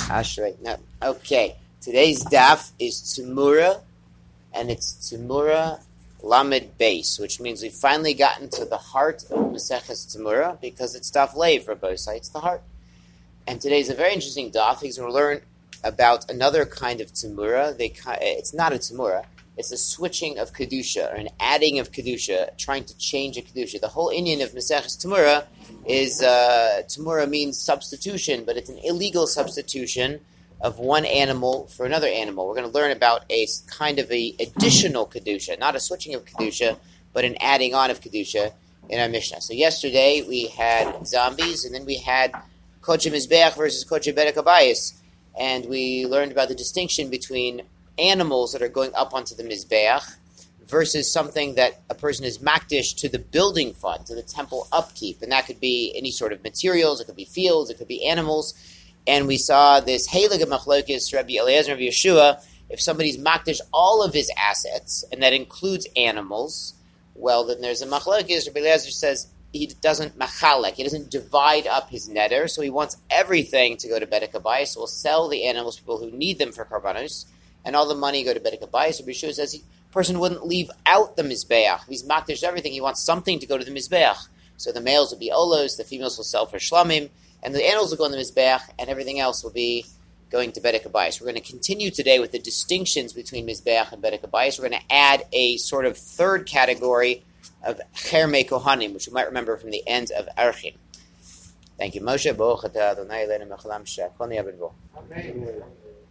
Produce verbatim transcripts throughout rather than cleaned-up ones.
Ashrei. No. Okay. Today's daf is Tzimura, and it's Tzimura Lamed Beis, which means we've finally gotten to the heart of Maseches Tzimura, because it's daf Leiv for both sides, the heart. And today's a very interesting daf, because we'll learn about another kind of Tzimura. They, it's not a Tzimura, it's a switching of Kedusha, or an adding of Kedusha, trying to change a Kedusha. The whole Indian of Maseches Tzimura is, uh, Tzimura means substitution, but it's an illegal substitution of one animal for another animal. We're going to learn about a kind of a additional Kedusha, not a switching of Kedusha, but an adding on of Kedusha in our Mishnah. So yesterday we had zombies, and then we had Kodesh Mizbeach versus Kodesh Bedek Habayis, and we learned about the distinction between animals that are going up onto the Mizbeach versus something that a person is makdish to the building fund, to the temple upkeep, and that could be any sort of materials, it could be fields, it could be animals. And we saw this Heilig of Machlokes, Rabbi Eliezer and Rabbi Yeshua, if somebody's makdish all of his assets, and that includes animals, well, then there's a Machlokes. Rabbi Eliezer says he doesn't machalek, he doesn't divide up his neder, so he wants everything to go to Bedek Habayis, so we'll sell the animals to people who need them for karbanos, and all the money go to Bedek Habayis. Rabbi Yeshua says the person wouldn't leave out the Mizbeach. If he's makdish everything, he wants something to go to the Mizbeach. So the males will be olos, the females will sell for shlamim, and the animals will go on the Mizbeach, and everything else will be going to Bedek Habayis. We're going to continue today with the distinctions between Mizbeach and Bedek Habayis. We're going to add a sort of third category of Chermei Kohanim, which you might remember from the end of Archim. Thank you, Moshe. Baruch atah Adonai Eloheinu melech haolam she'akol nהיה b'dvaro. Amen.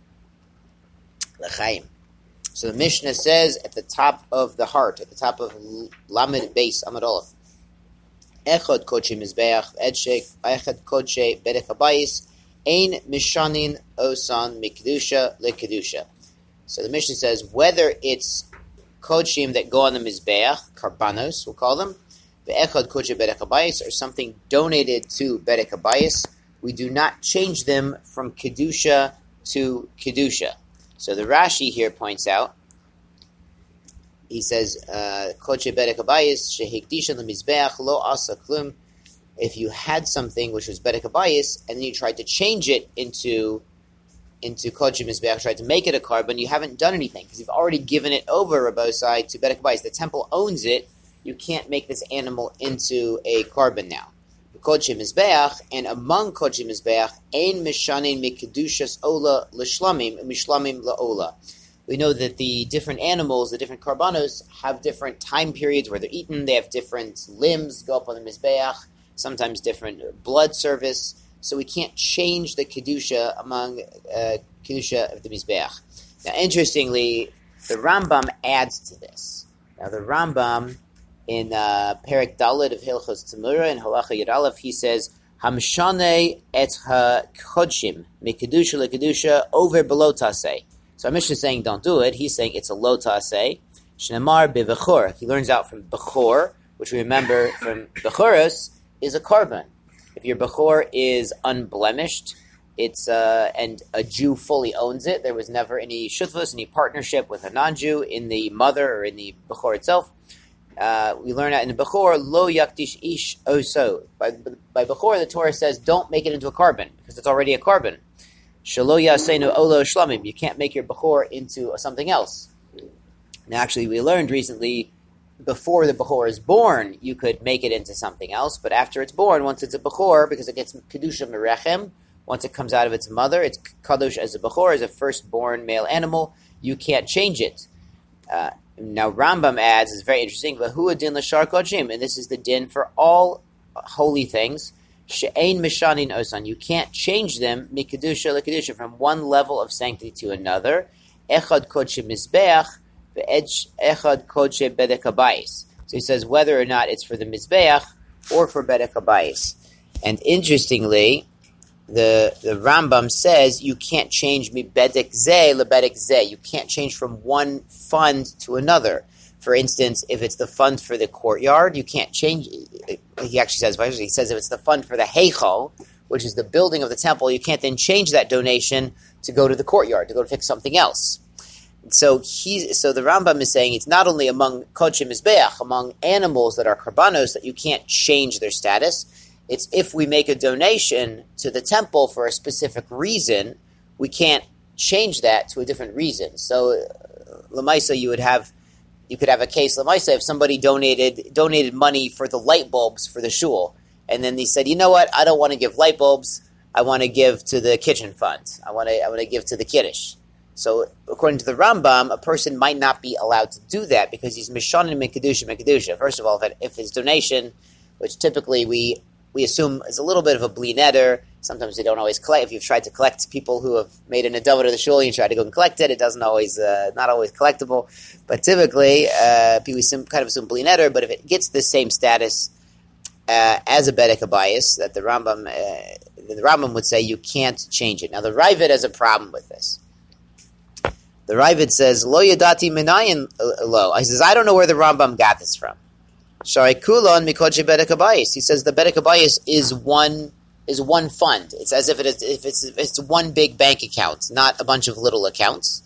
L'chaim. So the Mishnah says at the top of the heart, at the top of Lamed Beis Amud Aleph, Echad Kodesh Mizbeach, Echad Kodesh Bedek Habayis, Ein Mishanin Osan Mikdusha LeKedusha. So the Mishnah says whether it's Kodeshim that go on the Mizbeach, Karbanos, we'll call them, the Echad Kodesh Bedek Habayis, or something donated to Bedek Habayis, we do not change them from Kedusha to Kedusha. So the Rashi here points out, he says, Kodesh Bedek Habayis, Shehikdisha LeMizbeach Lo Asa Klum. If you had something which was Bedek Habayis, and then you tried to change it into into Kodesh Mizbeach, tried to make it a carbon, you haven't done anything, because you've already given it over, Rabosai, to Bedek Habayis. The temple owns it, you can't make this animal into a carbon now. Kodesh Mizbeach, and among Kodesh Mizbeach, Ein Mishanin Mikedushas Ola L'Shlamim, Mishlamim La'ola. We know that the different animals, the different karbanos, have different time periods where they're eaten. They have different limbs go up on the Mizbeach, sometimes different blood service. So we can't change the Kedusha among uh, Kedusha of the Mizbeach. Now, interestingly, the Rambam adds to this. Now, the Rambam in uh, Perek Daled of Hilchos Tzimura in Halacha Yud Aleph, he says, Hamshane et ha-kodshim mikedusha lekedusha over below taseh. So our Mishnah is saying don't do it. He's saying it's a lo taseh. Shnemar bevechor. He learns out from bechor, which we remember from bechoros is a carbon. If your bechor is unblemished, it's uh, and a Jew fully owns it. There was never any shutvus, any partnership with a non-Jew in the mother or in the bechor itself. Uh, we learn out in the bechor lo yakdish ish oso. By by bechor, the Torah says don't make it into a carbon because it's already a carbon. Shelo yasenu olo shlamim. You can't make your bechor into something else. Now, actually, we learned recently, before the bechor is born, you could make it into something else. But after it's born, once it's a bechor, because it gets kedusha merechem, once it comes out of its mother, it's kadosh as a bechor, as a firstborn male animal. You can't change it. Uh, now, Rambam adds, it's very interesting, V'hu din l'shar kodshim, and this is the din for all holy things. She'ein mishanin osan. You can't change them mikedusha lekedusha from one level of sanctity to another. Echad kodesh mizbeach ve'echad kodesh bedek habayis. So he says whether or not it's for the mizbeach or for bedek habayis. And interestingly, the the Rambam says you can't change mi bedek zeh lebedek zeh. You can't change from one fund to another. For instance, if it's the fund for the courtyard, you can't change. He actually says, he says if it's the fund for the heichal, which is the building of the temple, you can't then change that donation to go to the courtyard, to go to fix something else. So he, so the Rambam is saying it's not only among Kodesh Mizbeach, among animals that are karbanos, that you can't change their status. It's if we make a donation to the temple for a specific reason, we can't change that to a different reason. So, uh, Lamaisa, you would have, you could have a case, Lamaisa, if somebody donated donated money for the light bulbs for the shul, and then they said, you know what, I don't want to give light bulbs, I want to give to the kitchen fund, I want to I want to give to the kiddush. So, according to the Rambam, a person might not be allowed to do that because he's mishanim mekadusha mekadusha. First of all, if, if his donation, which typically we we assume is a little bit of a bli neder. Sometimes we don't always collect. If you've tried to collect people who have made an adava to the shul, you try to go and collect it. It doesn't always, uh, not always collectible. But typically, uh, people assume, kind of assume bli neder. But if it gets the same status uh, as a bedek habayis, that the Rambam, uh, the Rambam would say you can't change it. Now the Ravid has a problem with this. The Ravid says lo yadati minayin lo. He says I don't know where the Rambam got this from. Shari kulon mikoche bedek habayis. He says the bedek habayis is one is one fund. It's as if it is if it's if it's one big bank account, not a bunch of little accounts.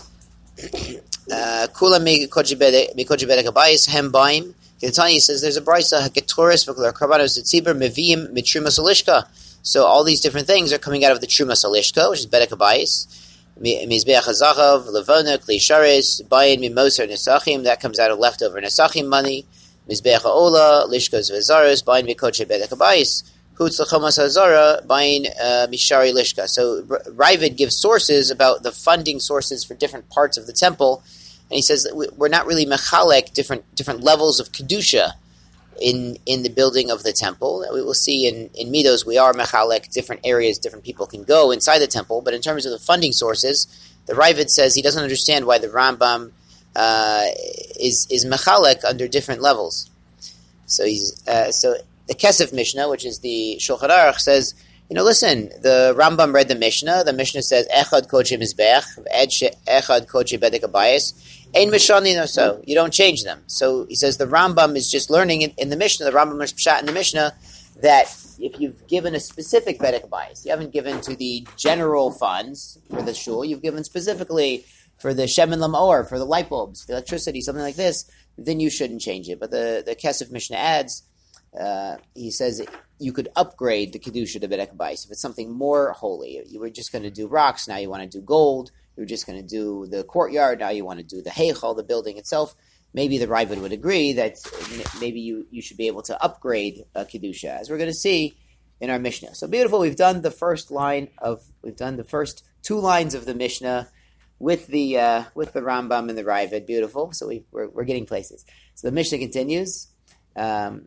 Kulon mikoche bedek habayis hembaim. He says there's a brisa haketoris v'klar karbanos tzibur meviim mitrumas alishka. So all these different things are coming out of the trumas alishka, which is bedek habayis. Mizbeach hazachav, levona, kli sharis, bayin mimoser nesachim. That comes out of leftover nesachim money. Mizbeach ha'ola, lishkos v'zaros, bayin mikoche bedek habayis. Hutz l'chomas hazara, bayin mishari lishka. So Ravid gives sources about the funding sources for different parts of the temple, and he says that we're not really mechalek different different levels of kedusha in in the building of the temple. We will see in, in Midos we are mechalek different areas different people can go inside the temple, but in terms of the funding sources, the Ravid says he doesn't understand why the Rambam uh, is is mechalek under different levels. So he's uh, so the Kesef Mishnah, which is the Shulchan Aruch, says, you know, listen, the Rambam read the Mishnah. The Mishnah says echad koche mizbech, echad koche bedek habayis. Ein mishani no so. You don't change them. So he says the Rambam is just learning in, in the Mishnah. The Rambam is pshat in the Mishnah that if you've given a specific bedek habayis, you haven't given to the general funds for the shul. You've given specifically for the shemen lamor, for the light bulbs, the electricity, something like this. Then you shouldn't change it. But the the Kesef Mishnah adds, uh, he says you could upgrade the kedusha to bedek habayis if it's something more holy. You were just going to do rocks, now you want to do gold. You're just going to do the courtyard, now you want to do the heichal, the building itself. Maybe the Ravid would agree that maybe you, you should be able to upgrade a kedusha, as we're going to see in our Mishnah. So beautiful, we've done the first line of, we've done the first two lines of the Mishnah with the uh, with the Rambam and the Ravid. Beautiful, so we, we're, we're getting places. So the Mishnah continues, um,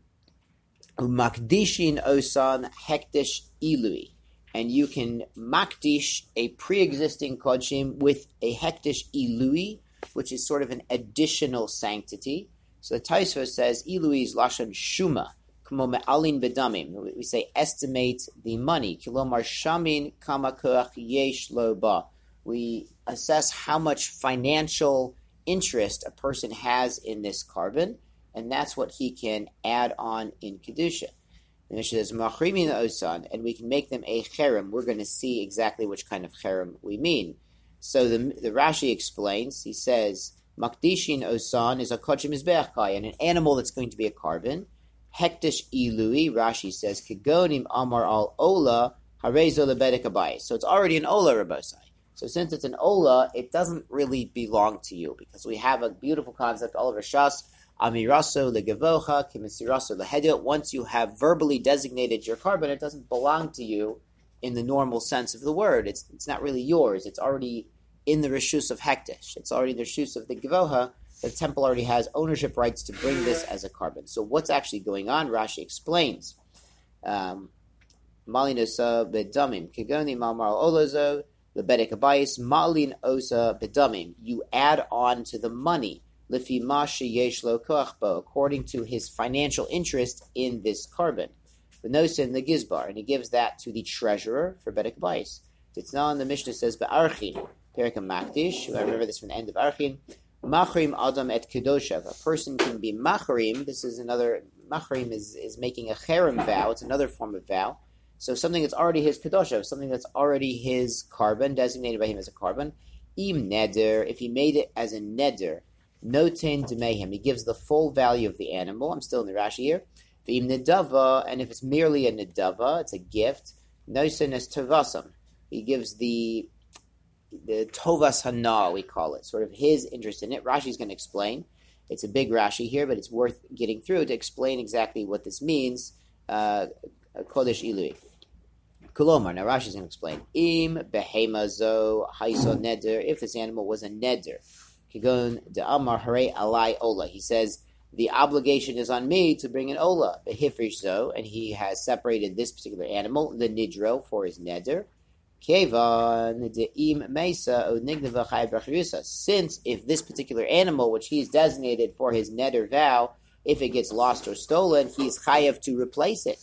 Umakdishin osan hektish ilui. And you can makdish a pre-existing kodshim with a hektish ilui, which is sort of an additional sanctity. So the Taisva says, ilui is lashon shuma, kmo me'alin bedamim. We say estimate the money. Kilomar shamin kama koach yesh lo ba. We assess how much financial interest a person has in this carbon, and that's what he can add on in kedusha. The Mishnah says, Machrimin osan, and we can make them a cherem. We're going to see exactly which kind of cherem we mean. So the, the Rashi explains, he says, Makdishin osan is a kochim mizbeach kai, and an animal that's going to be a carbon. Hektish ilui, Rashi says, Kegonim amar al ola, harezo lebedek habayis. So it's already an ola, Rabosai. So since it's an ola, it doesn't really belong to you, because we have a beautiful concept, all of our shas, Amiraso legavocha, kimisiraso lehedit. Once you have verbally designated your carbon, it doesn't belong to you in the normal sense of the word. It's it's not really yours. It's already in the reshus of hektish. It's already in the reshus of the gavoha. The temple already has ownership rights to bring this as a carbon. So what's actually going on? Rashi explains. Um, Malinosa bedamim kigoni mamar olozo lebedek habayis malin osa bedamim. You add on to the money. According to his financial interest in this carbon. The nosin the gizbar, and he gives that to the treasurer for bedek habayis. It's now in the Mishnah says be'archin, perikam makdish. I remember this from the end of Archin. Machrim adam et kedoshav. A person can be machrim. This is another, machrim is, is making a cherem vow. It's another form of vow. So something that's already his kedoshav, something that's already his carbon, designated by him as a carbon. Im neder, if he made it as a neder, notain demehem, he gives the full value of the animal. I'm still in the Rashi here. V'im nedava, and if it's merely a nedava, it's a gift. Noisen es tavasam, he gives the the tovas hana, we call it, sort of his interest in it. Rashi's going to explain. It's a big Rashi here, but it's worth getting through to explain exactly what this means. Uh, Kodesh Ilui. Kulomar. Now Rashi's going to explain. Im behema zo haiso neder. If this animal was a neder, kigon de amar hare alai ola. He says the obligation is on me to bring an ola. Behifrish zo, and he has separated this particular animal, the nidro, for his neder. Kevan de im mesa o nigneva chay brachrusa. Since if this particular animal, which he's designated for his neder vow, if it gets lost or stolen, he's chayav to replace it.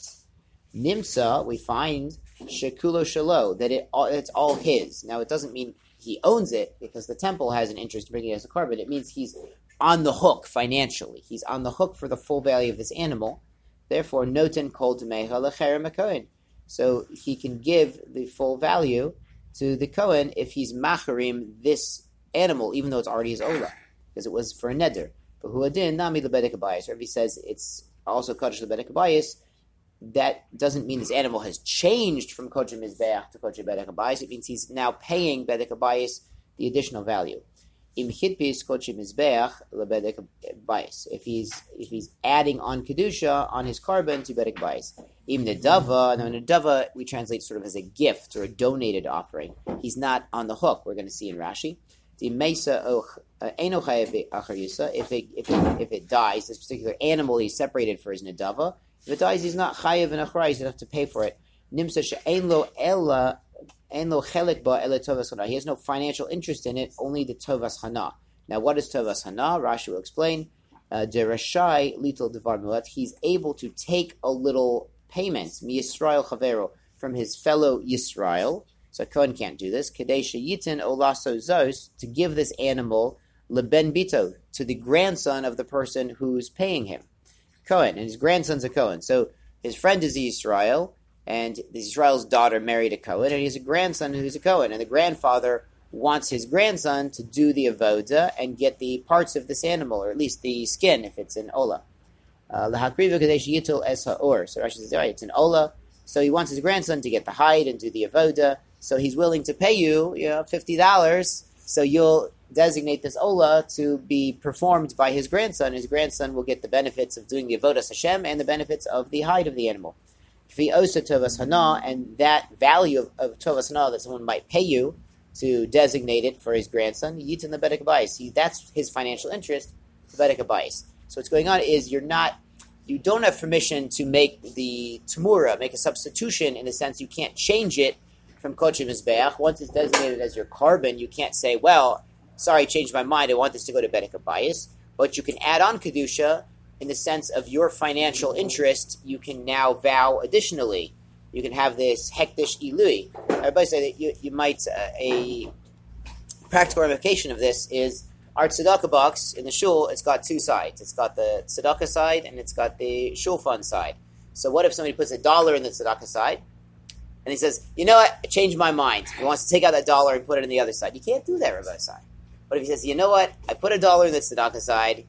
Nimsa, we find shekulo shalo, that it it's all his. Now, it doesn't mean he owns it because the temple has an interest in bringing it as a carbon. It means he's on the hook financially. He's on the hook for the full value of this animal. Therefore, noten kol demeha lecherem hakohen. So he can give the full value to the kohen if he's macharim this animal, even though it's already his ola, because it was for a neder. But huadin nami lebedek abayis. Rabbi says it's also kodesh lebedek abayis. That doesn't mean this animal has changed from Kodesh Mizbeach to Kodesh Bedek Habayis. It means he's now paying Bedek Habayis the additional value. Im Chitpis Kodesh Mizbeach LeBedek Habayis. If he's if he's adding on Kedusha on his carbon to Bedek Habayis. Im Nedava. Now Nedava we translate sort of as a gift or a donated offering. He's not on the hook. We're going to see in Rashi. The Mesa Eno Chayev Acharisa. If it if it if it dies, this particular animal he's separated for his Nedava. If it dies, he's not chayiv and achray. He's going to have to pay for it. Nimsa she'ein lo ela, ein lo chelik ba ela tovas hana. He has no financial interest in it, only the tovas hana. Now, what is tovas hana? Rashi will explain. De rashai little devar muat. He's able to take a little payment, mi Yisrael chavero, from his fellow Yisrael. So Kohen can't do this. Kadesha yitin olaso zos, to give this animal leben bito, to the grandson of the person who's paying him. Cohen, and his grandson's a Cohen. So his friend is Yisrael, and Yisrael's daughter married a Cohen, and he has a grandson who's a Cohen, and the grandfather wants his grandson to do the avoda and get the parts of this animal, or at least the skin if it's an ola. L'hakriva kadesh yitul es ha'or. So Rashi says, all right, it's an ola, so he wants his grandson to get the hide and do the avoda, so he's willing to pay you, you know, fifty dollars, so you'll designate this ola to be performed by his grandson. His grandson will get the benefits of doing the avodas Hashem and the benefits of the hide of the animal. Kfi osa tovas hana, and that value of, of tovas hana that someone might pay you to designate it for his grandson, yitin the bedek habayis. That's his financial interest, the bedek habayis. So what's going on is you're not, you don't have permission to make the tamura, make a substitution in the sense you can't change it from kodesh mizbeach. Once it's designated as your carbon, you can't say, well, sorry, I changed my mind. I want this to go to Bedek Habayis. But you can add on Kedusha in the sense of your financial interest. You can now vow additionally. You can have this Hekdesh Ilui. Everybody say that you, you might, uh, a practical ramification of this is our tzedakah box in the shul, it's got two sides. It's got the tzedakah side and it's got the shul fund side. So what if somebody puts a dollar in the tzedakah side and he says, you know what, I changed my mind. He wants to take out that dollar and put it in the other side. You can't do that, Rabbi Side. But if he says, you know what, I put a dollar in the tzedakah side,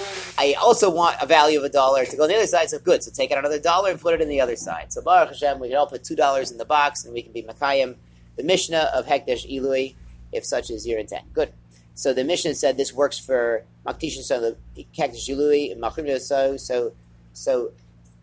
I also want a value of a dollar to go on the other side, so good, so take out another dollar and put it in the other side. So Baruch Hashem, we can all put two dollars in the box, and we can be Makayim, the Mishnah of Hekdesh Ilui, if such is your intent. Good. So the Mishnah said this works for Maktish and so the Hekdesh Ilui, and Machrim so, so, so,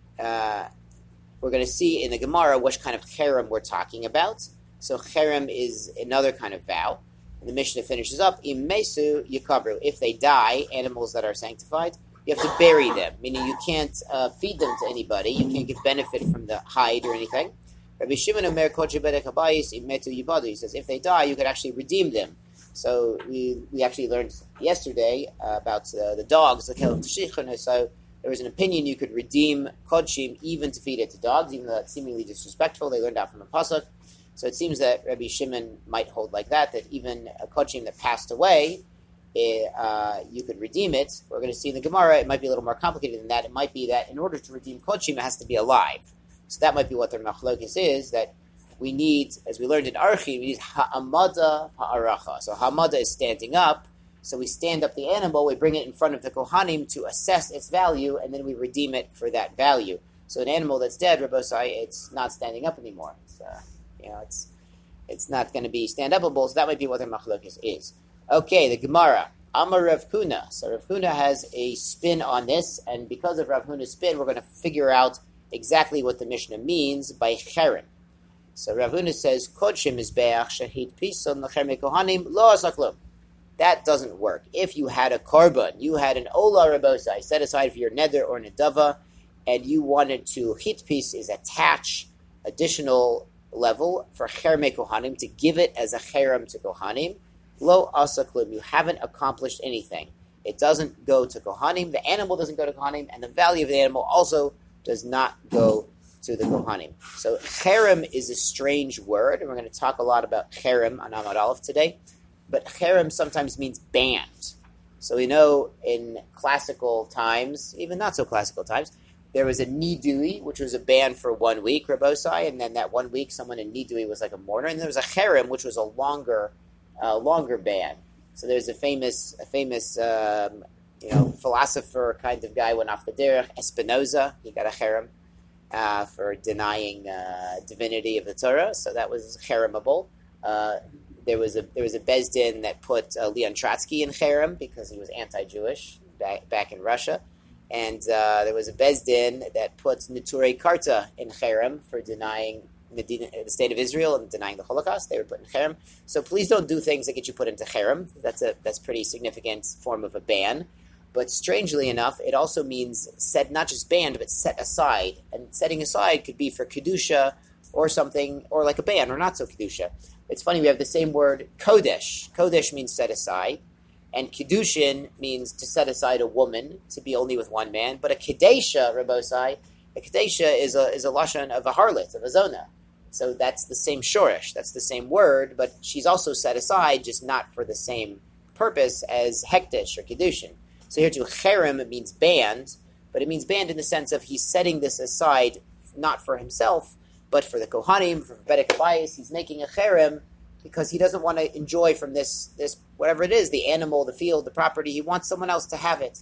uh, we're going to see in the Gemara which kind of cherem we're talking about. So cherem is another kind of vow. And the Mishnah finishes up, Im mesu yakabru. If they die, animals that are sanctified, you have to bury them, meaning you can't uh, feed them to anybody. You can't get benefit from the hide or anything. Rabbi Shimon Omer Kodesh Bedek Habayis Im metu yibadu. He says if they die, you could actually redeem them. So we we actually learned yesterday uh, about uh, the dogs, the Kelef Tashichon. So there was an opinion you could redeem Kodshim even to feed it to dogs, even though that's seemingly disrespectful. They learned out from a pasuk. So it seems that Rabbi Shimon might hold like that, that even a Kodshim that passed away, it, uh, you could redeem it. We're going to see in the Gemara, it might be a little more complicated than that. It might be that in order to redeem Kodshim, it has to be alive. So that might be what their machlokes is, that we need, as we learned in Archi, we need ha'amada ha'aracha. So ha'amada is standing up. So we stand up the animal, we bring it in front of the Kohanim to assess its value, and then we redeem it for that value. So an animal that's dead, Rabbosai, it's not standing up anymore. It's, uh, You know, it's it's not going to be stand-upable, so that might be what the machlokes is. Okay, the Gemara. Amar Rav Huna. So Rav Huna has a spin on this, and because of Rav Huna's spin, we're going to figure out exactly what the Mishnah means by cherem. So Rav Huna says, Kodshim mizbeach shahid pison l'cherem kohanim lo asaklum. That doesn't work. If you had a korban, you had an ola rabosai set aside for your neder or nedava, and you wanted to hit piece is attach additional level for cherem kohanim to give it as a cherem to kohanim. Lo asaklum. You haven't accomplished anything. It doesn't go to kohanim. The animal doesn't go to kohanim, and the value of the animal also does not go to the kohanim. So cherem is a strange word, and we're going to talk a lot about cherem on Amud Aleph today. But cherem sometimes means banned. So we know in classical times, even not so classical times, there was a nidui, which was a ban for one week, Rabosai, and then that one week someone in nidui was like a mourner, and there was a cherem, which was a longer, uh, longer ban. So there's a famous, a famous, um, you know, philosopher kind of guy went off the derech, Espinoza. He got a cherem uh, for denying uh, divinity of the Torah, so that was cheremable. Uh, There was a there was a Bezdin that put uh, Leon Trotsky in cherem because he was anti-Jewish back, back in Russia, and uh, there was a Bezdin that put Neturei Karta in cherem for denying Medina, the state of Israel and denying the Holocaust. They were put in cherem. So please don't do things that get you put into cherem. That's a that's pretty significant form of a ban. But strangely enough, it also means set not just banned but set aside. And setting aside could be for kedusha or something, or like a ban or not so kedusha. It's funny, we have the same word, kodesh. Kodesh means set aside, and kedushin means to set aside a woman, to be only with one man. But a kedesha, Rabosai, a kedesha is a is a lashon of a harlot, of a zona. So that's the same shorish, that's the same word, but she's also set aside, just not for the same purpose as hekdesh or kedushin. So here too, cherem, it means banned, but it means banned in the sense of he's setting this aside not for himself, but for the Kohanim, for Bedek Abayis. He's making a cherem because he doesn't want to enjoy from this, this whatever it is, the animal, the field, the property. He wants someone else to have it.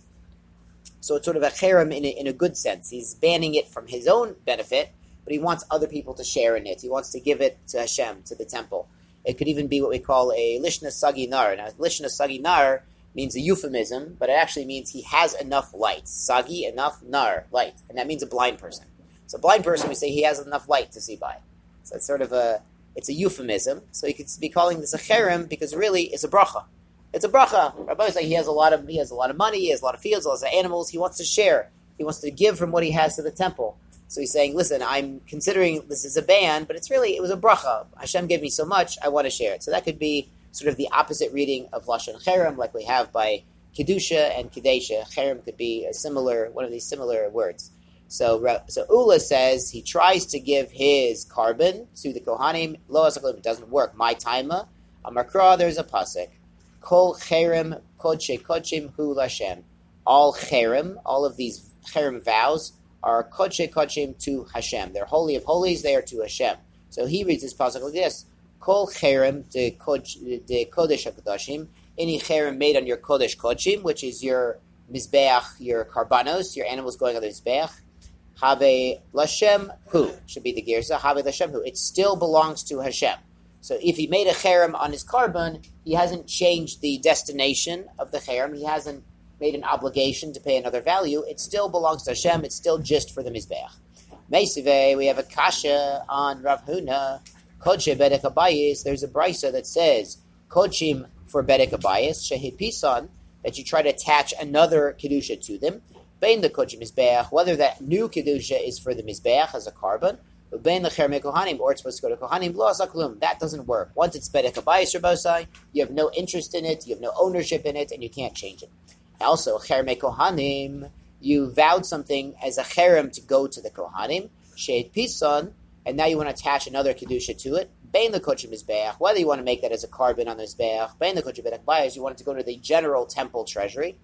So it's sort of a cherem in a, in a good sense. He's banning it from his own benefit, but he wants other people to share in it. He wants to give it to Hashem, to the temple. It could even be what we call a lishna sagi nar. Now, lishna sagi nar means a euphemism, but it actually means he has enough light. Sagi, enough, nar, light. And that means a blind person. So a blind person, we say he has enough light to see by. So it's sort of a, it's a euphemism. So you could be calling this a cherem because really it's a bracha. It's a bracha. Rabbi is like he has a lot of, he has a lot of money, he has a lot of fields, a lot of animals. He wants to share. He wants to give from what he has to the temple. So he's saying, listen, I'm considering this is a ban, but it's really, it was a bracha. Hashem gave me so much, I want to share it. So that could be sort of the opposite reading of lashon cherem, like we have by kedusha and kedesha. Cherem could be a similar, one of these similar words. So, so Ula says he tries to give his carbon to the Kohanim. Lo asaklim, it doesn't work. My taima. Amakra, there's a pasuk. Kol cherem kodshe kodshim hu Hashem. All cherem, all of these cherem vows are kodshe kodshim to Hashem. They're holy of holies. They are to Hashem. So he reads this pasuk like this: Kol cherem de kodesh hakadashim. Any cherem made on your kodesh kodshim, which is your mizbeach, your karbanos, your animals going on the mizbeach. Have Lashem Hu should be the girsa. Have Lashem Hu. It still belongs to Hashem. So if he made a cherem on his carbon, he hasn't changed the destination of the cherem. He hasn't made an obligation to pay another value. It still belongs to Hashem. It's still just for the mizbeach. Meisive, we have a kasha on Rav Huna. Kodshe Bedek Abayis. There's a brisa that says Kodshim for Bedek Abayis Shehid Pisan, that you try to attach another kedusha to them. Bein the kodshim mizbeach, whether that new kedusha is for the mizbeach as a carbon, but bein the cherem kohanim, or it's supposed to go to kohanim, lo asaklum. That doesn't work. Once it's bedek abayis rabosai, you have no interest in it, you have no ownership in it, and you can't change it. Also, cherem kohanim, you vowed something as a cherem to go to the kohanim, sheid pisan, and now you want to attach another kedusha to it. Bein the kodshim mizbeach, whether you want to make that as a carbon on the mizbeach, bein the kodshim bedek abayis, you want it to go to the general temple treasury.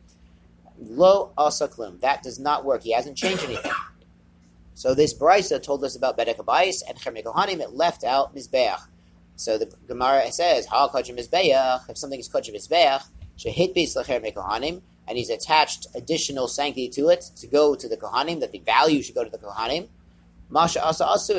Lo asaklum. That does not work. He hasn't changed anything. So this brisa told us about bedek abayis and cherem kohanim. It left out mizbeach. So the Gemara says, "Ha kodshim mizbeach." If something is kodshim mizbeach, shehit bis cherem kohanim, and he's attached additional sanctity to it to go to the kohanim, that the value should go to the kohanim. Masha asa asui.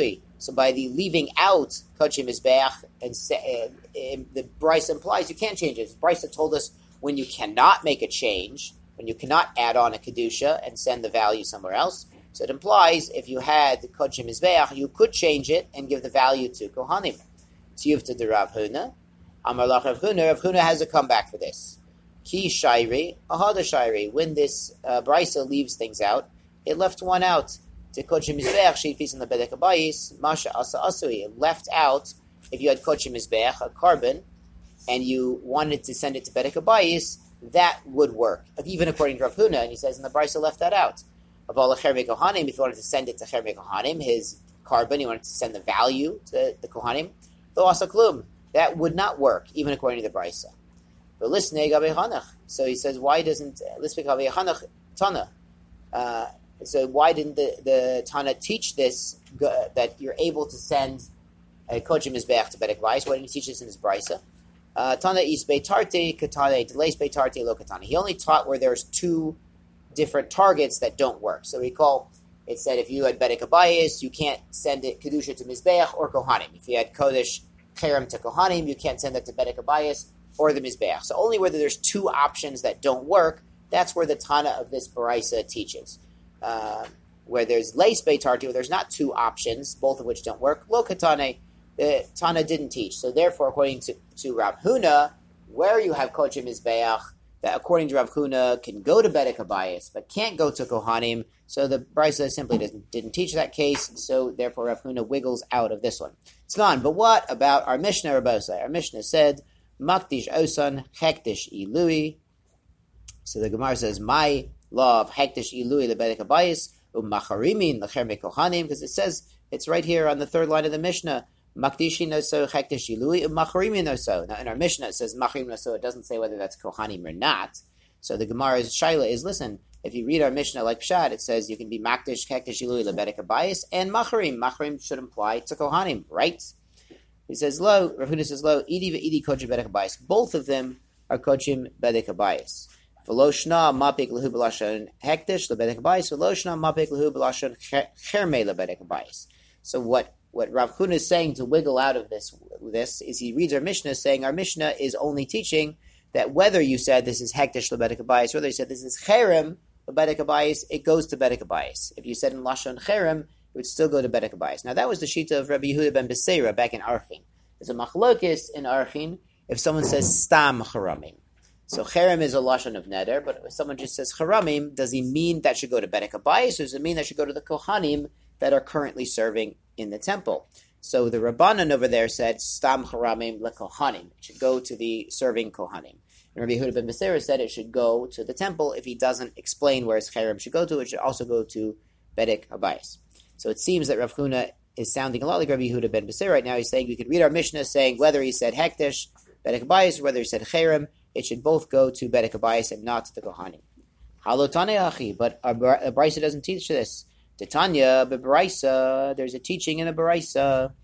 So by the leaving out Kodshei Mizbeach, and, and, and the Brisa implies you can't change it. Brisa told us when you cannot make a change, when you cannot add on a Kedusha and send the value somewhere else. So it implies if you had Kodshei Mizbeach, you could change it and give the value to Kohanim. Tiyuvta de Rav Huna. Amar lach Rav Huna. Rav Huna has a comeback for this. Ki Shairi, Ahada Shairi. When this uh, Brisa leaves things out, it left one out. To Kodshei Mizbeach, sheet piece in the Bedek Habayis, Masha Asa Asui. It left out, if you had Kodshei Mizbeach, a carbon, and you wanted to send it to Bedek Habayis, that would work. Even according to Rav Huna, and he says in the Brisa left that out. Of all the Chermei Kohanim, if you wanted to send it to Chermei Kohanim, his carbon, you wanted to send the value to the Kohanim, Lo Asa Klum. That would not work, even according to the Brisa. But listen, so he says, why doesn't, listen, Tana, uh, so why didn't the, the Tana teach this, uh, that you're able to send a Kodshei Mizbeach to Bedek Bayis? Why didn't he teach this in his Brisa? Uh, Tana is Beitarte, Katane, delays Beitarte, Lo Katane. He only taught where there's two different targets that don't work. So recall, it said if you had Bedek Bayis, you can't send it Kedusha to Mizbeach or Kohanim. If you had Kodesh Cherem to Kohanim, you can't send it to Bedek Bayis or the Mizbeach. So only where there's two options that don't work, that's where the Tana of this Baraisa teaches. Uh, where there's Leis Beitarti, where there's not two options, both of which don't work, Lo Katane, the Tana didn't teach. So therefore, according to, to Rav Huna, where you have Kodshei Mizbeach, that according to Rav Huna can go to Bedek Habayis, but can't go to Kohanim, so the Brisa simply doesn't, didn't teach that case, so therefore Rav Huna wiggles out of this one. It's gone. But what about our Mishnah, Rabbosai? Our Mishnah said, Makdish Osan, Hektish Ilui. So the Gemara says, my law of Hektish Ilui the Bedek Habayis, Umacharimin Lechermei Kohanim, because it says, it's right here on the third line of the Mishnah, Makdishi no so, Hektish Ilui, Umacharimin no so. Now in our Mishnah it says Macharim no so, it doesn't say whether that's Kohanim or not. So the Gemara's Shaila is, listen, if you read our Mishnah like Pshat, it says you can be Makdish, Hektish Ilui, Lebedek Habayis, and Macharim. Macharim should imply to Kohanim, right? He says, Lo, Rav Huna says, Lo, Idi ve'idi Kodshei Bedek Habayis. Both of them are Kodshei Bedek Habayis. V'loshna mapik lehu b'lashon hektish lebedek habayis. V'loshna mapik lehu b'lashon chermei lebedek habayis. So what, what Rav Huna is saying to wiggle out of this, this is he reads our Mishnah saying our Mishnah is only teaching that whether you said this is hektish lebedek habayis, whether you said this is cherem lebedek habayis, it goes to bedek habayis. If you said in lashon cherem, it would still go to bedek habayis. Now that was the shita of Rabbi Yehuda ben Beseira back in Archin. There's a machlokis in Archin if someone says stam charamim. So cherem is a lashon of neder, but if someone just says charamim, does he mean that should go to Bedek Habayis, or does it mean that should go to the kohanim that are currently serving in the temple? So the Rabbanan over there said stam charamim lekohanim. It should go to the serving kohanim. And Rabbi Yehuda ben Beseira said it should go to the temple. If he doesn't explain where his cherem should go to, it should also go to Bedek Habayis. So it seems that Rav Huna is sounding a lot like Rabbi Yehuda ben Beseira right now. He's saying we could read our Mishnah saying whether he said hektish, Bedek Habayis, or whether he said cherem, it should both go to Bedek Habayis and not to the Kohanim. Halotane achi, but a Brisa doesn't teach this. Titanya, but Brisa, there's a teaching in a Brisa.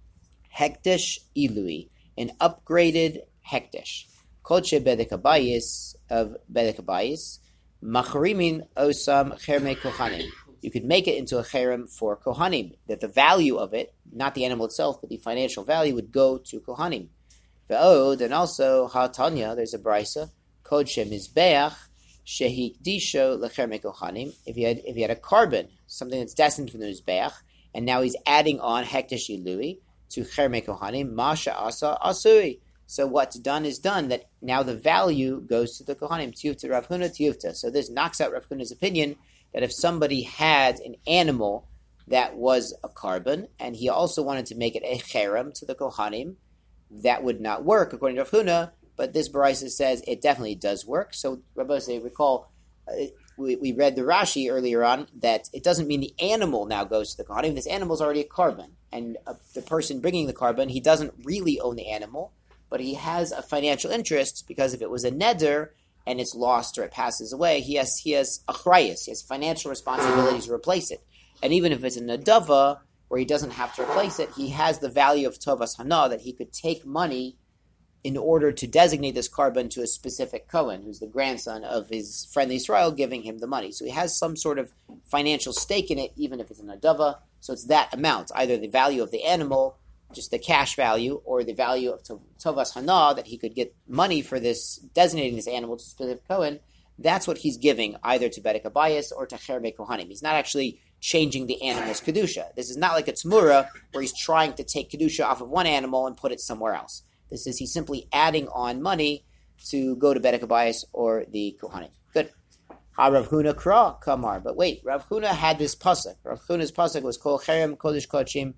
Hektish ilui, an upgraded hektish. Kodshei Bedek Habayis of Bedek Habayis. Macharimin osam chermei kohanim. You could make it into a cherem for kohanim. That the value of it, not the animal itself, but the financial value, would go to kohanim. Ve'od, and also Ha'tanya, there's a brisa, Kodshei Mizbeach, Shehikdisho lechermei kohanim. If you had if you had a carbon, something that's destined for the Mizbeach, and now he's adding on hektish ilui to chermei kohanim, Masha Asa Asui. So what's done is done, that now the value goes to the kohanim, Tiyufta Rav Huna Tiyufta. So this knocks out Rav Huna's opinion that if somebody had an animal that was a carbon, and he also wanted to make it a cherem to the kohanim, that would not work according to Rav Huna, but this Baraisa says it definitely does work. So Rabbi say, recall, uh, we, we read the Rashi earlier on that it doesn't mean the animal now goes to the kohanim. This animal is already a carbon, and uh, the person bringing the carbon, he doesn't really own the animal, but he has a financial interest because if it was a neder and it's lost or it passes away, he has he has achrayus, he has financial responsibility to replace it. And even if it's a nadava, where he doesn't have to replace it, he has the value of tovas hana, that he could take money in order to designate this carbon to a specific Kohen, who's the grandson of his friend Israel, giving him the money. So he has some sort of financial stake in it, even if it's an adava. So it's that amount, either the value of the animal, just the cash value, or the value of Tovas Hana, that he could get money for this, designating this animal to a specific Kohen. That's what he's giving, either to Bedek Abayis or to Cherbe Kohanim. He's not actually changing the animal's Kedusha. This is not like a Tzmura, where he's trying to take Kedusha off of one animal and put it somewhere else. This is, he's simply adding on money to go to Bedek Abayis or the Kohanim. Good. Ha Rav Huna Kra Kamar. But wait, Rav Huna had this pasuk. Rav Huna's pasuk was Kol Cherem Kodesh Kodshim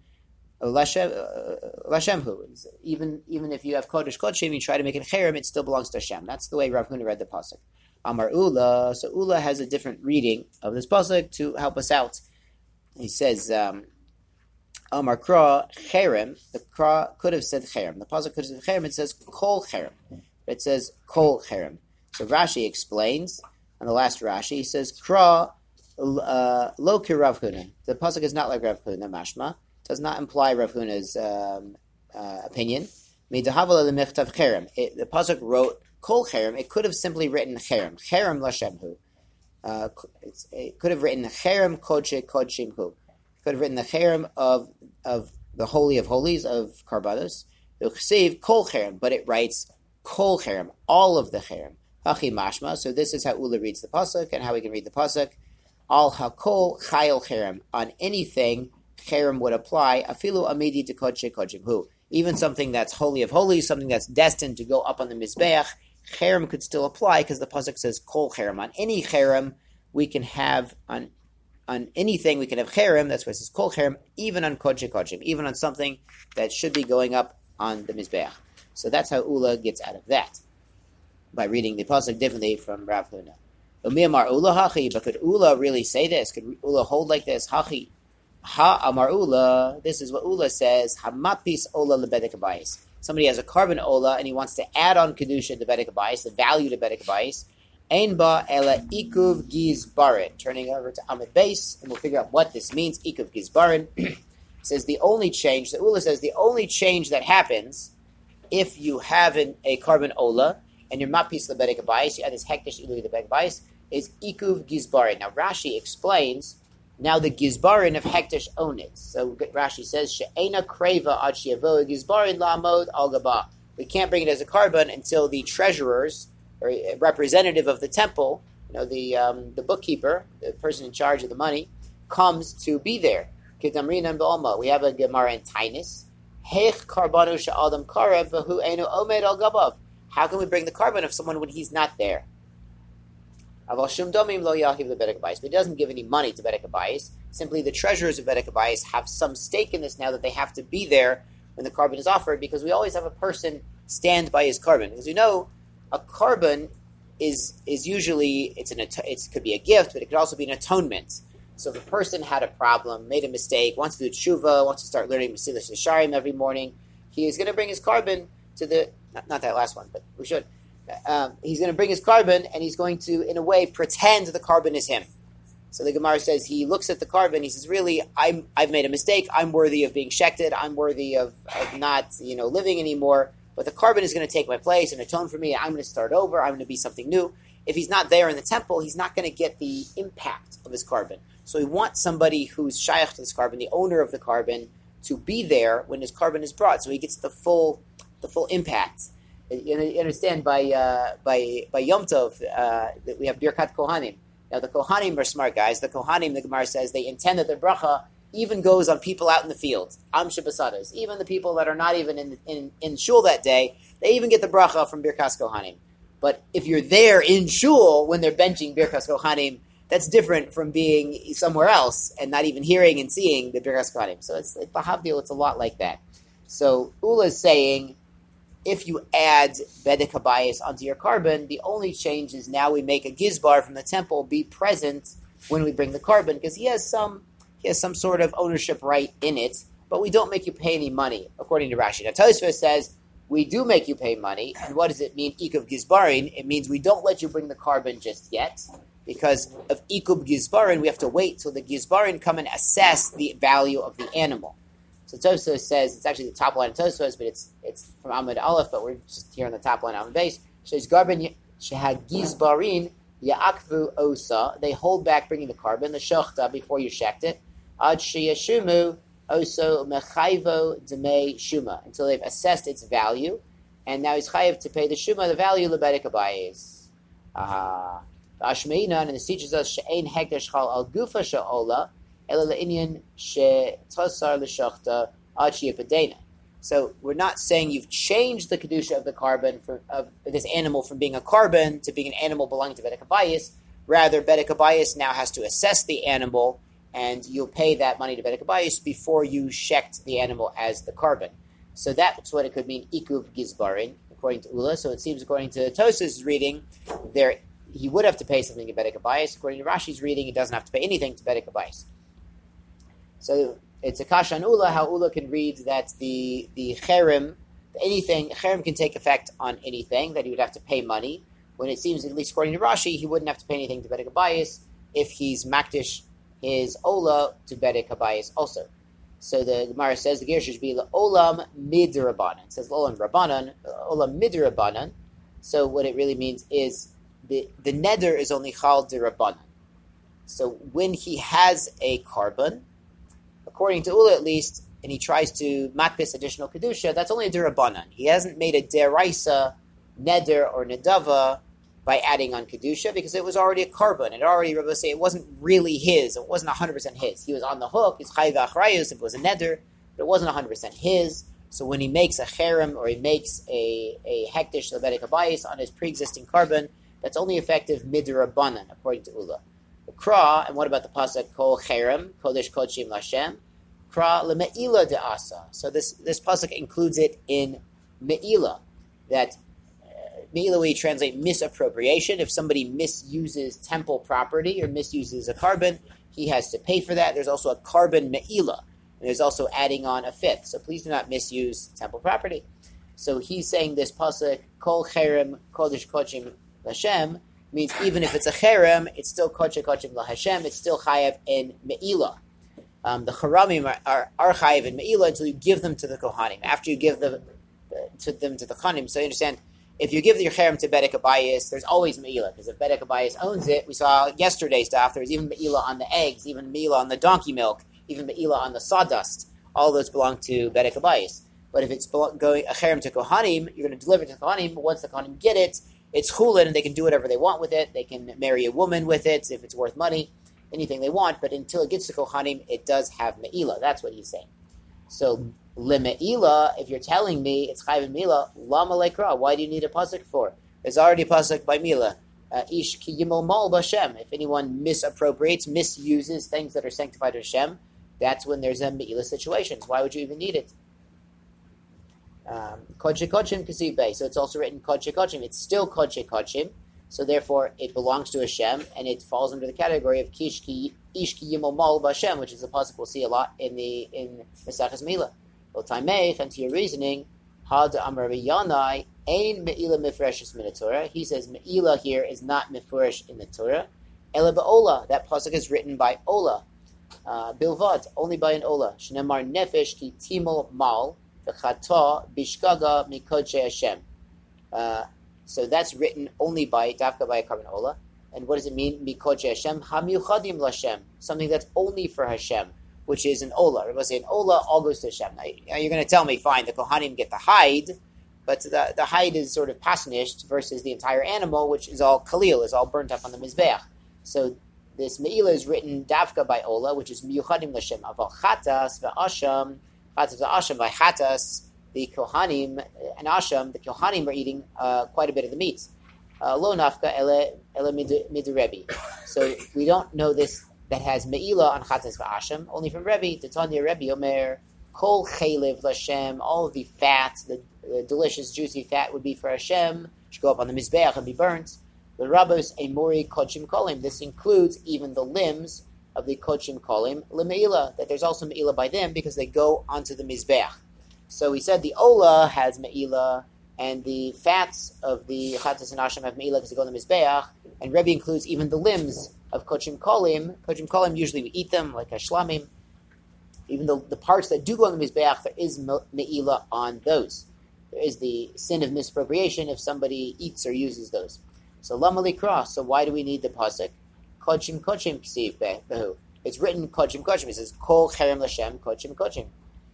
Lashemhu. Even even if you have Kodesh Kodshim, you try to make it Cherem, it still belongs to Hashem. That's the way Rav Huna read the pasuk. Amar Ula. So Ula has a different reading of this pasuk to help us out. He says, um, Amar Kra Cherem. The Kra could have said Cherem. The pasuk could have said Cherem. It says Kol Cherem. It says Kol Cherem. So Rashi explains, on the last Rashi, he says Kra uh, Lo Ki Rav Huna. The pasuk is not like Rav Huna. Mashma does not imply Rav Huna's um, uh, opinion. Midahavala leMechtav Cherem. The pasuk wrote Kol Cherem. It could have simply written Cherem. Cherem Lashemhu. Uh, it could have written Cherem Kodshe Kodshimhu. Could have written the Cherem of of the Holy of Holies of Karbanos. Save Kol Cherem, but it writes Kol Cherem, all of the Cherem. Hachi Mashma. So this is how Ula reads the pasuk and how we can read the pasuk. Al Hakol Chayil Cherem. On anything, Cherem would apply. Afilu Amidi to Kodshe Kodshimhu. Even something that's Holy of Holies, something that's destined to go up on the Mizbeach, Cherem could still apply because the pasuk says Kol Cherem. On any Cherem, we can have on on anything we can have Cherem. That's why it says Kol Cherem. Even on Kodshe Kodshim, even on something that should be going up on the Mizbeach. So that's how Ula gets out of that by reading the pasuk differently from Rav Huna. Umiyamar Ula Hachi, but could Ula really say this? Could Ula hold like this? Hachi Ha Amar Ula. This is what Ula says. Hamapis Ola lebedek abayis. Somebody has a carbon Ola and he wants to add on Kedusha to Bedek Abayis, the value to Bedek Abayis. Ein ba ela ikuv gizbarin. Turning over to Amid Base, and we'll figure out what this means. Ikuv gizbarin. It says the only change, the Ula says the only change that happens if you have an, a carbon Ola and you're mapis lebedek abayis, you add this hektish ilui the bedek abayis, is ikuv gizbarin. Now Rashi explains, now the gizbarin of hektish own it. So Rashi says, she'ena kreva ad shiavo gizbarin la'amod al gaba. We can't bring it as a carbon until the treasurers, or a representative of the temple, you know, the um, the bookkeeper, the person in charge of the money, comes to be there. Kedamrin and Ba'alma. We have a Gemara in Tainus. Hech karbanu sha'adam karev v'hu enu omed al gabav. How can we bring the carbon of someone when he's not there? Aval shum domim lo yahiv the bedek abayis. But he doesn't give any money to bedek abayis. Simply the treasurers of bedek abayis have some stake in this now that they have to be there when the carbon is offered, because we always have a person stand by his carbon. Because we know a carbon is is usually, it's an it could be a gift, but it could also be an atonement. So if a person had a problem, made a mistake, wants to do tshuva, wants to start learning Mesilas Yesharim every morning, he is going to bring his carbon to the, not, not that last one, but we should. Um, he's going to bring his carbon, and he's going to, in a way, pretend the carbon is him. So the Gemara says he looks at the carbon, he says, really, I'm, I've made a mistake, I'm worthy of being shekted, I'm worthy of, of not, you know, living anymore, but the carbon is going to take my place and atone for me, I'm going to start over, I'm going to be something new. If he's not there in the temple, he's not going to get the impact of his carbon. So he wants somebody who's shaykh to this carbon, the owner of the carbon, to be there when his carbon is brought, so he gets the full the full impact. You understand, by uh, by by Yom Tov, uh, that we have Birkat Kohanim. Now the Kohanim are smart guys. The Kohanim, the Gemara says, they intend that their bracha even goes on people out in the field, Am Shebasadas, even the people that are not even in, in in shul that day, they even get the bracha from Birkas Kohanim. But if you're there in shul when they're benching Birkas Kohanim, that's different from being somewhere else and not even hearing and seeing the Birkas Kohanim. So it's like Bahavdil, it's a lot like that. So Ula is saying, if you add Bedek Habayis onto your carbon, the only change is now we make a gizbar from the temple be present when we bring the carbon, because he has some he has some sort of ownership right in it, but we don't make you pay any money, according to Rashi. Now Tosfos says, we do make you pay money, and what does it mean, Ikuv Gizbarin? It means we don't let you bring the carbon just yet, because of Ikub Gizbarin, we have to wait till the Gizbarin come and assess the value of the animal. So Tosfos says, it's actually the top line of Tosfos, but it's it's from Amud Aleph, but we're just here on the top line of Amud Beis. She's Garben Shehad Gizbarin Ya'akvu Osa. They hold back bringing the carbon, the Shochta, before you shecht it. Ad Sheyashumu Oso Mechayvo Demei Shuma, until they've assessed its value, and now he's chayiv to pay the Shuma, the value, Lebedek Abayis. Ah. Ashmeinan, and this teaches us she'ein hekder shchal al gufa she'ola ela le'inyan she'tasar l'shachta ad she'yipedena. So we're not saying you've changed the kedusha of the carbon from, of this animal from being a carbon to being an animal belonging to Bedek Abayis. Rather, Bedek Abayis now has to assess the animal, and you'll pay that money to Bedek Abayis before you shecht the animal as the carbon. So that's what it could mean, ikuv gizbarin, according to Ula. So it seems, according to Tos's reading, there he would have to pay something to Bedek Abayis. According to Rashi's reading, he doesn't have to pay anything to Bedek Abayis. So it's a kasha on Ula, how Ula can read that the the cherem, anything, cherem can take effect on anything, that he would have to pay money, when it seems, at least according to Rashi, he wouldn't have to pay anything to Bedek Abayis if he's makdish his Ola to Bedek Abayis also. So the Gemara says, the Gersh should be Olam Midrabanan. It says Olam Rabbanan, Olam Midrabanan. So what it really means is, The, the neder is only chal d'Rabbanan. So when he has a carbon, according to Ula at least, and he tries to makbis additional kedusha, that's only a d'Rabbanan. He hasn't made a deraisa neder or nedava by adding on kedusha, because it was already a carbon. It already, Rabbi say, it wasn't really his. It wasn't one hundred percent his. He was on the hook. It's chayv achrayus if it was a neder, but it wasn't one hundred percent his. So when he makes a cherem or he makes a a hektish lebedek abayis on his pre-existing carbon, that's only effective midrabanan, according to Ula. The Kra, and what about the pasuk kol cherem, kodesh kodshim lashem? Kra lemeila de asa. So this, this pasuk includes it in meila, that uh, meila we translate misappropriation. If somebody misuses temple property or misuses a carbon, he has to pay for that. There's also a carbon meila, and there's also adding on a fifth. So please do not misuse temple property. So he's saying this pasuk kol cherem, kodesh kodshim Hashem means even if it's a cherem, it's still kodesh kodshim la Hashem. It's still chayav in meila. Um, the charamim are, are, are chayav in meila until you give them to the kohanim. After you give them uh, to them to the kohanim, so you understand. If you give your cherem to Bedek Abayis, there's always meila, because if Bedek Abayis owns it, we saw yesterday's stuff. There was even meila on the eggs, even meila on the donkey milk, even meila on the sawdust. All those belong to Bedek Abayis. But if it's going a cherem to kohanim, you're going to deliver it to the kohanim. But once the kohanim get it, it's chulin, and they can do whatever they want with it. They can marry a woman with it if it's worth money, anything they want. But until it gets to kohanim, it does have meila. That's what he's saying. So lemeila, if you're telling me it's chayv meila, lama lekra, why do you need a pasuk for? There's already a pasuk by mila. Uh, Ish ki yimol mal b'Hashem. If anyone misappropriates, misuses things that are sanctified to Hashem, that's when there's a meila situations. Why would you even need it? Kodesh kodshim kasiv bei. So it's also written kodesh kodshim. It's still kodesh kodshim. So therefore, it belongs to Hashem, and it falls under the category of kish ki ish ki yimol mal b'Hashem, which is a pasuk we'll see a lot in the in Mesachas Mila. Well, taimech, and to your reasoning, had amar Yanai ein meila mifreshes min Torah. He says meila here is not mifresh in the Torah. Ela ba'ola. That pasuk is written by Ola. Uh, Bilvad, only by an Ola. Shnemar nefesh ki timol mal. V'chata bishkaga mikodshei Hashem. Uh, so that's written only by dafka by a carbon ola. And what does it mean? Mikodshei Hashem hamiyuchadim l'Hashem, something that's only for Hashem, which is an ola. We're saying ola all goes to Hashem. Now you're going to tell me, fine, the kohanim get the hide, but the, the hide is sort of pasnished versus the entire animal, which is all kalil, is all burnt up on the mizbeach. So this meila is written dafka by ola, which is miyuchadim l'Hashem. Aval chatas ve'asham. Chatas ve'asham by chatas, the kohanim and asham, the kohanim are eating uh, quite a bit of the meat. Lo nafka ele ele midarebi. So we don't know this that has meila on chatas ve'asham only from Rebbe. Titania Rebbe Omer kol chaylev l'Hashem. All of the fat, the, the delicious juicy fat would be for Hashem. Should go up on the mizbeach and be burnt. The rabbos emori kodshim kolim. This includes even the limbs of the kodshim kolim lemeila, that there's also meila by them because they go onto the mizbeach. So we said the ola has meila, and the fats of the chatas and asham have meila because they go on the mizbeach, and Rebbe includes even the limbs of kodshim kolim. Kodshim kolim, usually we eat them like a shlamim. Even though the parts that do go on the Mizbeach, there is me'ilah on those. There is the sin of misappropriation if somebody eats or uses those. So lama likra, so why do we need the pasuk? Kodshim kodshim ksiv behu. It's written kodshim kodshim. It says kol cherem l'shem kodshim kodshim.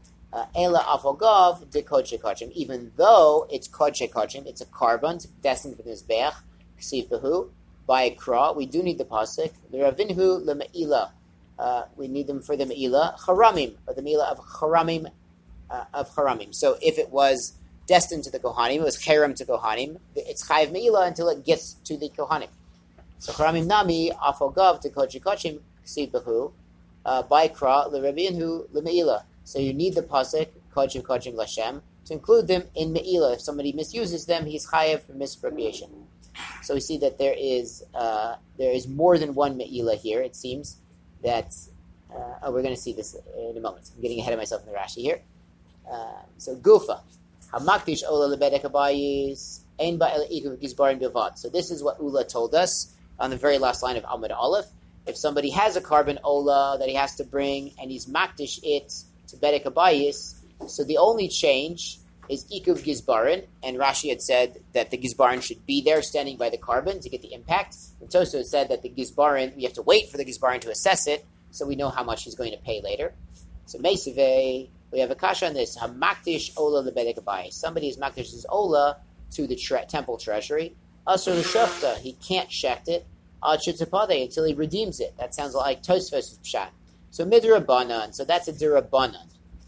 Ela afogav de kodshim kodshim. Even though it's kodshim kodshim, it's a carbon destined for the Mizbeach, ksiv behu. By kra, we do need the pasuk. The ravinhu leme'ilah. Uh, we need them for the me'ilah charamim, or the me'ilah of charamim, uh, of charamim. So if it was destined to the Kohanim, it was cherem to Kohanim, it's chayiv me'ilah until it gets to the Kohanim. So charamim nami afogav to kodshi kodshim ksiv behu by kra l'rabinhu l'me'ilah. So you need the pasuk kodshim kodshim l'shem to include them in me'ilah. If somebody misuses them, he's chayiv for misappropriation. So we see that there is uh, there is more than one me'ilah here. It seems that uh, oh, we're going to see this in a moment. I'm getting ahead of myself in the Rashi here. Uh, so gufa hamakdish ola lebedek habayis ein ba'el ikuv gizbarin bilvad. So this is what Ula told us on the very last line of Amud Aleph. If somebody has a carbon ola that he has to bring and he's makdish it to bedek habayis, so the only change is ikuv gizbarin, and Rashi had said that the gizbarin should be there standing by the carbon to get the impact. And Toso had said that the gizbarin, we have to wait for the gizbarin to assess it so we know how much he's going to pay later. So Meisivei, we have a kasha on this. Hamakdish ola lebedek habayis. Somebody is makdish his ola to the tre- temple treasury. Asur l'shofta, he can't shecht it ad shetzapade until he redeems it. That sounds like Tosfos' pshat. So midrabanan, so that's a dirabanan.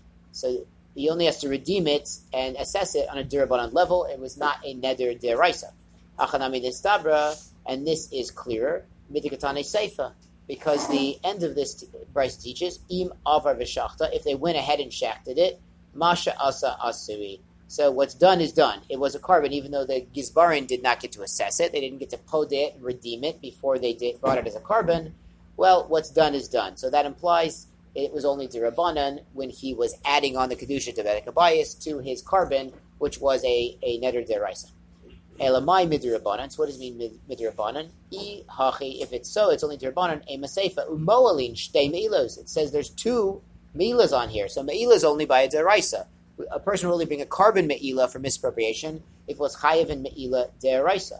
So he only has to redeem it and assess it on a dirabanan level. It was not a neder deraisa. Achanami destabra, and this is clearer. Midikatane seifa, because the end of this t- Bryce teaches im avar v'shachta. If they went ahead and shachted it, masha asa asui. So what's done is done. It was a carbon, even though the gizbarin did not get to assess it. They didn't get to pode it and redeem it before they did, brought it as a carbon. Well, what's done is done. So that implies it was only dirabanan when he was adding on the kedusha to bedek habayis to his carbon, which was a, a neder deraisa. Elamai midrabanan. So what does it mean midrabanan? I hachi. If it's so, it's only dirabanan. A maseifa umoalin shtei meilos. It says there's two meilas on here. So meila is only by a deraisa. A person will only bring a carbon meila for misappropriation if it was chayiv in meila deraisa.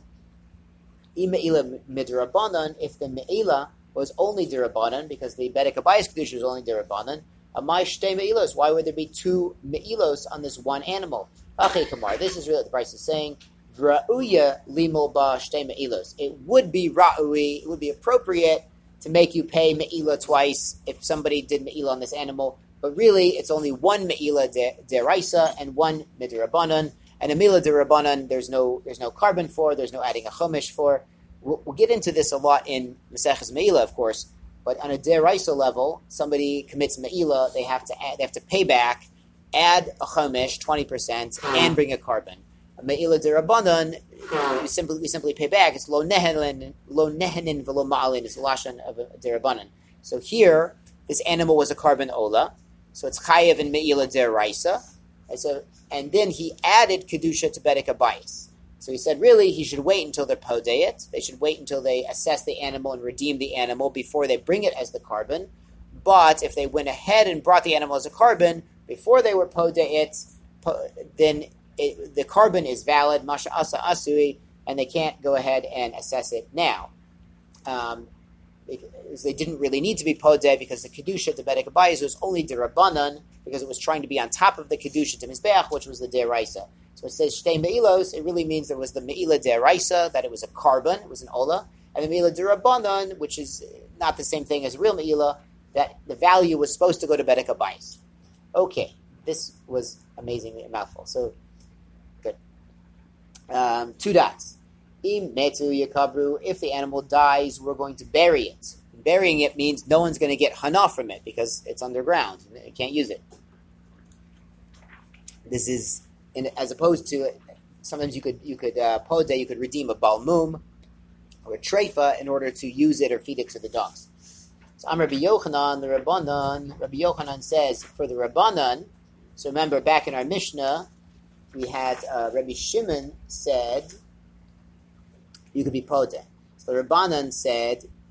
I meila midrabanan. If the meila was only dirabanan, because the bedek habayis kedusha was only dirabanan. Amai shtei meilos. Why would there be two meilos on this one animal? Achei kamar. This is really what the Bryce is saying. Ra'uya limol ba shtei meilos. It would be ra'ui. It would be appropriate to make you pay meila twice if somebody did meila on this animal. But really, it's only one meila deraisa and one midirabanan. And a meila derabanan, there's no there's no carbon for. There's no adding a chumash for. We'll, we'll get into this a lot in Maseches Meila, of course, but on a deraisa level, somebody commits meila, they have to add, they have to pay back, add a chumash, twenty percent, and bring a carbon. A meila derabanan, we simply we simply pay back. It's lo nehenin, lo nehenin v'lo ma'alin. It's a lashon of a derabanan. So here, this animal was a carbon ola, so it's chayev in meila deraisa, and so and then he added kedusha to bedek habayis. So he said, really, he should wait until they're podeh it. They should wait until they assess the animal and redeem the animal before they bring it as the carbon. But if they went ahead and brought the animal as a carbon before they were podeh it, then it, the carbon is valid, masha asa asui, and they can't go ahead and assess it now. Um, because they didn't really need to be podeh because the kedusha to bedek habayis was only derabanan because it was trying to be on top of the kedusha to mizbeach, which was the deraisa. So it says shtei meilos. It really means there was the meila deraisa, that it was a carbon, it was an ola, and the meila derabanan, which is not the same thing as a real meila, that the value was supposed to go to bedek habayis. Okay, this was amazingly a mouthful. So good. Um, two dots. Im metu yakabru. If the animal dies, we're going to bury it. Burying it means no one's going to get hana from it because it's underground. You can't use it. This is, in, as opposed to, sometimes you could you could uh, podeh, you could redeem a balmum or a treifa in order to use it or feed it to the dogs. So I'm Rabbi Yochanan, the Rabbanan. Rabbi Yochanan says for the Rabbanan. So remember, back in our Mishnah, we had uh, Rabbi Shimon said you could be podeh. So the Rabbanan said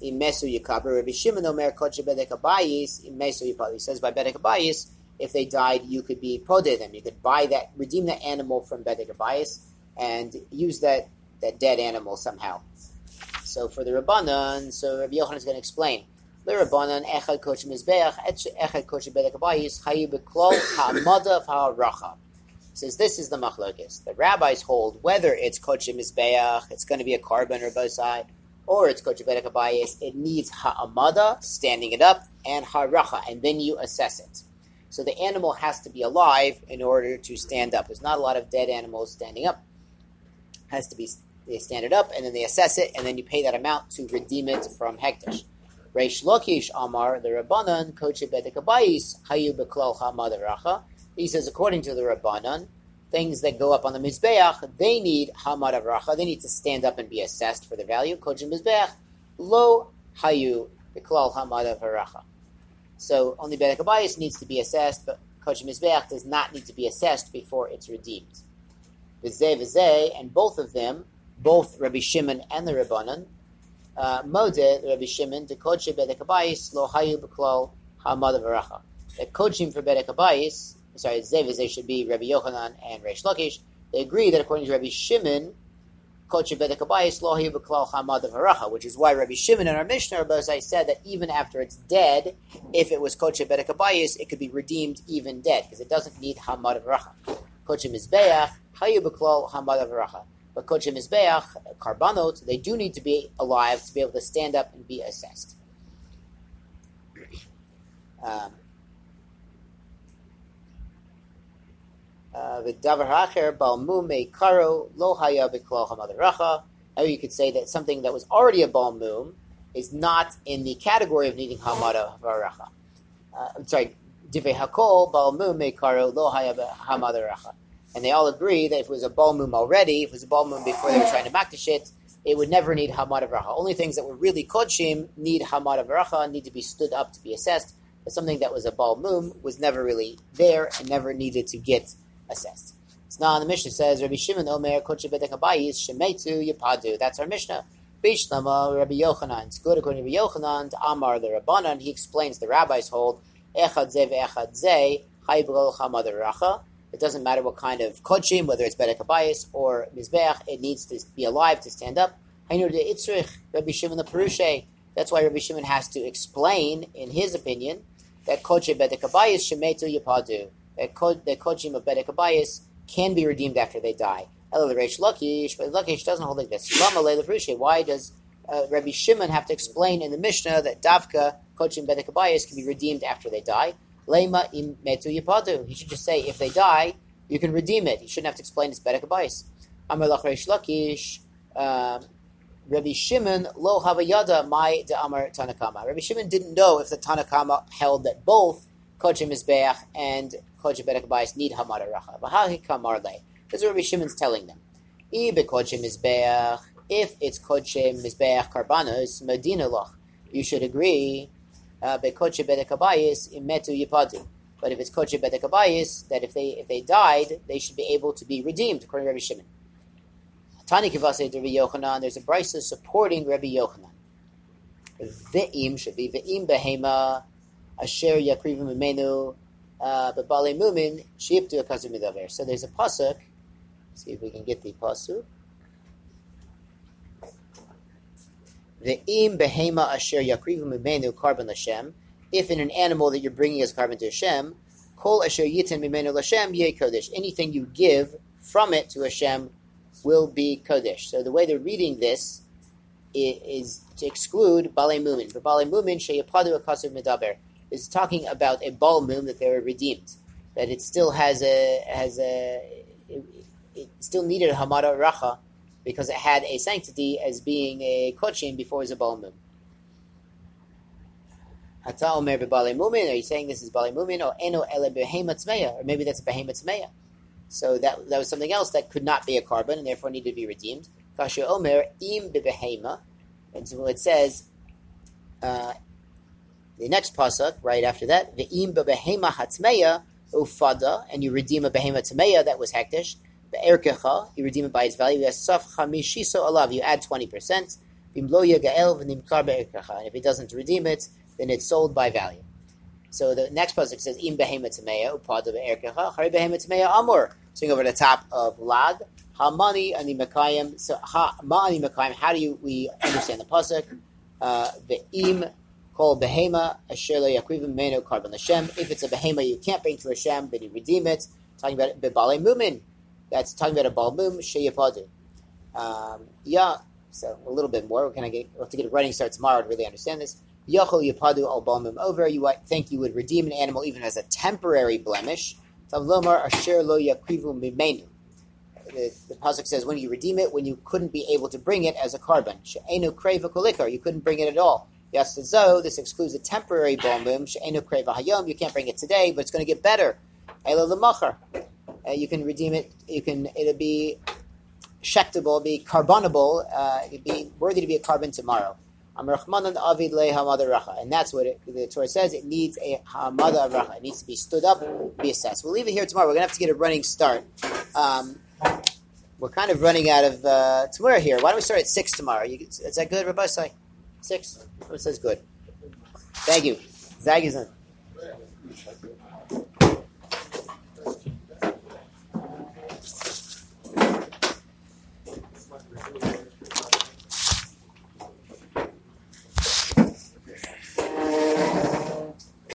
imesu yikaber. Rabbi Shimon omer koche bedek habayis imesu yipadu. He says by bedek habayis, if they died, you could be podeh them. You could buy that, redeem that animal from bedek habayis, and use that, that dead animal somehow. So for the Rabbanan, so Rabbi Yochanan is going to explain. The Rabbanan echad koche mizbeach, echad koche bedek habayis, chayu beklol ha'amada v'ha'aracha. Says this is the machlokes. The rabbis hold whether it's koche mizbeach, it's going to be a carbon or bosai, or it's koche bedek habayis, it needs ha'amada, standing it up, and ha'aracha, and then you assess it. So the animal has to be alive in order to stand up. There's not a lot of dead animals standing up. It has to be, they stand it up, and then they assess it, and then you pay that amount to redeem it from hektish. Reish Lakish Amar, the Rabbanan, koche bedek habayis, hayu beklal ha'amada v'ha'aracha. He says, according to the Rabbanan, things that go up on the Mizbeach, they need Hamad Avracha, they need to stand up and be assessed for the value. Kodesh Mizbeach, lo hayu, beklal Hamad Avracha. So only Bedek Habayis needs to be assessed, but Kodesh Mizbeach does not need to be assessed before it's redeemed. V'zeh v'zeh, and both of them, both Rabbi Shimon and the Rabbanan, uh, Modeh, Rabbi Shimon, the Kodesh Bedek Habayis, lo hayu, beklal Hamad Avracha. The Kodshim for Bedek Habayis, sorry, Zev Zeh should be Rabbi Yochanan and Reish Lakish. They agree that according to Rabbi Shimon, Koche Bedek Habayis lo hayu beklal hamad v'ha'aracha, which is why Rabbi Shimon in our Mishnah, as I said, that even after it's dead, if it was Koche Bedek Habayis, it could be redeemed even dead, because it doesn't need hamad v'ha'aracha. Koche Mizbeach, hayu beklal hamad v'ha'aracha. But Koche Mizbeach, karbanot, they do need to be alive to be able to stand up and be assessed. Um, V'davar ha'acher bal mum karo lo haya beklal hamad v'ha'aracha. Or you could say that something that was already a bal mum is not in the category of needing hamad v'ha'aracha. Uh, I'm sorry, divrei hakol bal mum karo lo haya hamad v'ha'aracha. And they all agree that if it was a bal mum already, if it was a bal mum before they were trying to makdish it, it would never need hamad v'ha'aracha. Only things that were really kodshim need hamad v'ha'aracha, need to be stood up to be assessed. But something that was a bal mum was never really there and never needed to get assessed. So now the Mishnah says, Rabbi Shimon Omer Koche Bedek Habayis Shemetu Yapadu. That's our Mishnah. Bishlama Rabbi Yochanan. It's good according to Rabbi Yochanan. To Amar the Rabbanan. He explains the rabbis hold Echad Zeh Echad Zeh Hay B'Rol Chamad Racha. It doesn't matter what kind of kochim, whether it's Bedek Habayis or Mizbeach, it needs to be alive to stand up. Hainu de Itzrich Rabbi Shimon the Perushe. That's why Rabbi Shimon has to explain, in his opinion, that Koche Bedek Habayis Shemetu Yapadu. That the kochim of Bedek Habayis can be redeemed after they die. Ela the Reish Lakish, but Lakish doesn't hold like this. Lama leila Perushe. Why does uh, Rabbi Shimon have to explain in the Mishnah that Davka kochim Bedek Habayis can be redeemed after they die? Leima im metu yipadu. He should just say, if they die, you can redeem it. He shouldn't have to explain it's Bedek Habayis. Amar lach Reish Lakish. Um, Rabbi Shimon lo havayada mai de Amar Tanakama. Rabbi Shimon didn't know if the Tanakama held that both kochim Mizbeach and kochim Bedek Habayis need hamad v'ha'aracha. V'hahi kamar le. This is what Rabbi Shimon's telling them. I bekochim Mizbeach, if it's kochim Mizbeach karbanos medina loch, you should agree. Bekochim Bedek Habayis imetu yipadu. But if it's kochim Bedek Habayis, that if they if they died, they should be able to be redeemed according to Rabbi Shimon. Tani kivasei to Rabbi Yochanan. There's a brisa supporting Rabbi Yochanan. Ve'im should be ve'im behema asher yakrivim imenu b'balei mumin shiptu akazur midaver. So there's a pasuk. See if we can get the pasuk. Ve'im behema asher yakrivim imenu karban l'Hashem. If in an animal that you're bringing as carbon to Hashem, kol asher yitin mimenu l'Hashem yeh kodesh. Anything you give from it to Hashem will be kodesh. So the way they're reading this is, is to exclude balei mumin. For balei mumin sheyapadu akasur medaber is talking about a bal mum that they were redeemed, that it still has a has a it, it still needed a hamada racha because it had a sanctity as being a kochim before it was a bal mum. Hata omer bebalei mumin. Are you saying this is balei mumin or eno ele behema tmeya, or maybe that's a behema tmeya? So that that was something else that could not be a carbon and therefore needed to be redeemed. Kasha omer im bebehema, and so it says uh, the next pasuk right after that, ve'im bebehema hatmeya ufada, and you redeem a behema tmeya that was hektish. Be'erkecha, you redeem it by its value. Saf chamishiso alav, you add twenty percent. And if he doesn't redeem it, then it's sold by value. So the next pasuk says, "Im behema tameya upada be'erkecha, chari behema tameya amor." Swing over the top of lag. Hamani ani mekayim. So ha ma'ani mekayim. How do you we understand the pasuk? Ve'im kol behema asher lo yakrivim meno karban Hashem. If it's a behema you can't bring to Hashem, then you redeem it. Talking about bebale mumin. That's talking about a bal mum sheyapadu. Um, yeah. So a little bit more. We're gonna get. We'll have to get a running start tomorrow to really understand this. Yachol yapadu al bal mum over. You think you would redeem an animal even as a temporary blemish. Tav lomar asher lo yakrivu mimenu. The, the pasuk says when you redeem it, when you couldn't be able to bring it as a carbon. She'enu kreva kolikar, you couldn't bring it at all. Yes, so this excludes a temporary bomum. She'enu kreva hayom, you can't bring it today, but it's going to get better. Elo lemachar, you can redeem it. You can it'll be shektable, be carbonable, uh, it'd be worthy to be a carbon tomorrow. Amrachmanan avid le hamada racha, and that's what it, the Torah says. It needs a hamada racha. It needs to be stood up, be assessed. We'll leave it here tomorrow. We're going to have to get a running start. Um, We're kind of running out of uh, tomorrow here. Why don't we start at six tomorrow? You, is that good, Rabbi Sai? Six? It says good. Thank you. Zagizan.